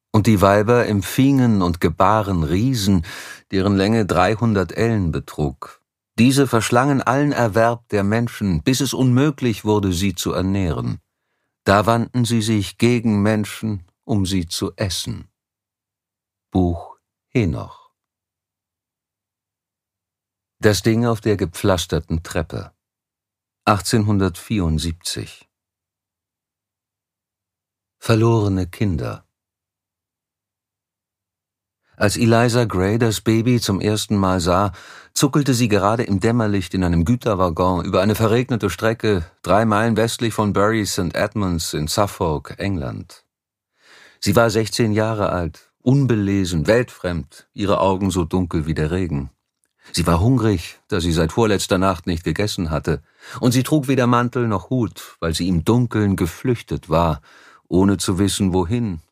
Und die Weiber empfingen und gebaren Riesen, deren Länge 300 Ellen betrug. Diese verschlangen allen Erwerb der Menschen, bis es unmöglich wurde, sie zu ernähren. Da wandten sie sich gegen Menschen, um sie zu essen. Buch Henoch. Das Ding auf der gepflasterten Treppe. 1874. Verlorene Kinder. Als Eliza Gray das Baby zum ersten Mal sah, zuckelte sie gerade im Dämmerlicht in einem Güterwaggon über eine verregnete Strecke 3 Meilen westlich von Bury St. Edmunds in Suffolk, England. Sie war 16 Jahre alt, unbelesen, weltfremd, ihre Augen so dunkel wie der Regen. Sie war hungrig, da sie seit vorletzter Nacht nicht gegessen hatte, und sie trug weder Mantel noch Hut, weil sie im Dunkeln geflüchtet war, ohne zu wissen, wohin,